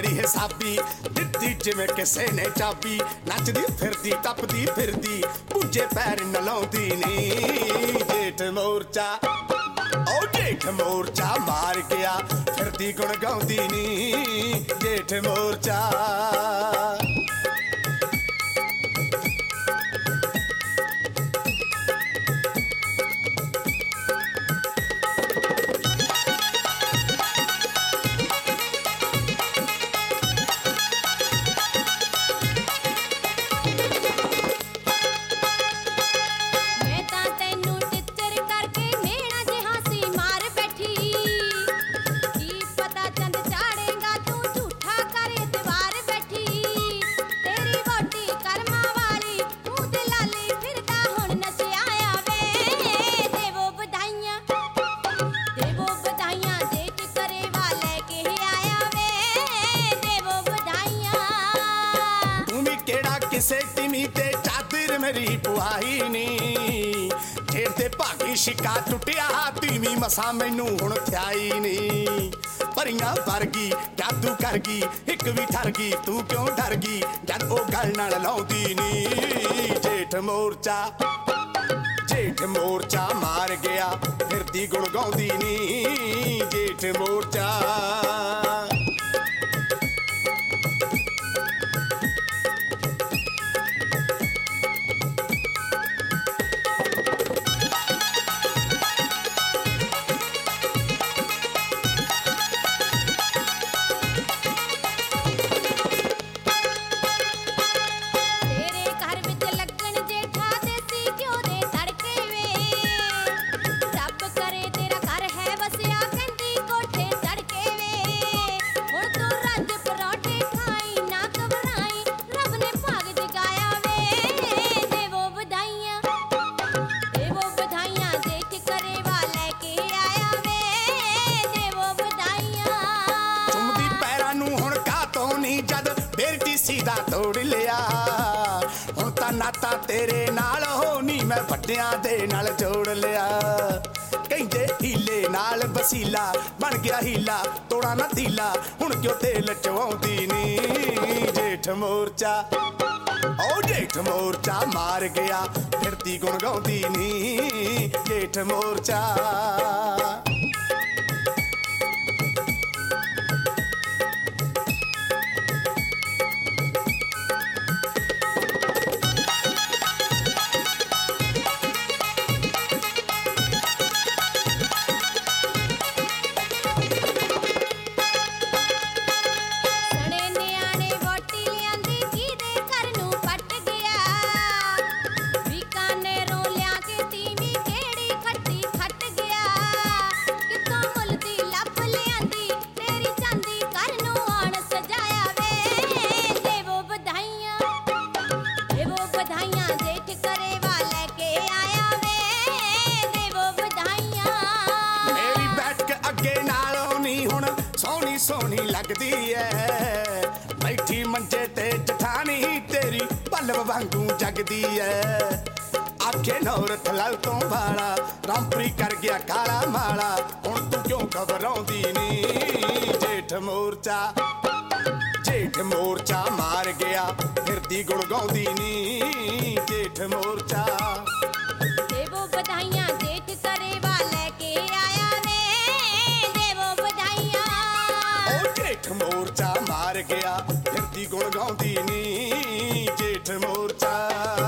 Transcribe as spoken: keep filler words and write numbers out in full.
बड़ी हिसाबी दित्ती जिवें किसे ने चाबी नचदी फिरदी टपदी फिरदी पुंजे पैर न लाउंदी नी जेठ मोर्चा ओ जेठ मोर्चा मार गया फिरदी गुण गाउंदी नी जेठ मोर्चा किसे तिमी ते चादर मेरी पुआई नी जेठ ते भागी शिका टुटिया तिमी मसा मैनू हुण थ्याई नी परियां वर्गी जादू कर गई एक भी ठर गई तू क्यों डर गई जद ओ गल नाल लाउंदी नी जेठ मोर्चा जेठ मोर्चा मार गया फिरदी गुण गाउंदी नी जेठ मोर्चा जद बेरटी सीधा तोड़ लिया हुण तां नाता तेरे नाल होनी मैं वड्डियां दे नाल जोड़ लिया कहंदे हीले नाल वसीला बन गया हीला तोड़ा ना तीला हुण क्यों तेल चवाउंदी नी जेठ मोर्चा ओ जेठ मोर्चा मार गया फिरदी गुण गाउंदी नी जेठ मोर्चा सोनी सोनी लगदी है बैठी मंजे ते जठानी तेरी पल्लव वांगू जगदी है आखे नौरत लाल तो वाला रामपुरी कर गया काला माला हुण तू क्यों घबराउंदी नी जेठ मोर्चा जेठ मोर्चा मार गया फिरदी गुण गाउंदी नी जेठ मोर्चा देवो बधाइयां जेठ करे वाले के आया जेठ मोर्चा मार गया फिरदी गुण गाउंदी नी जेठ मोर्चा।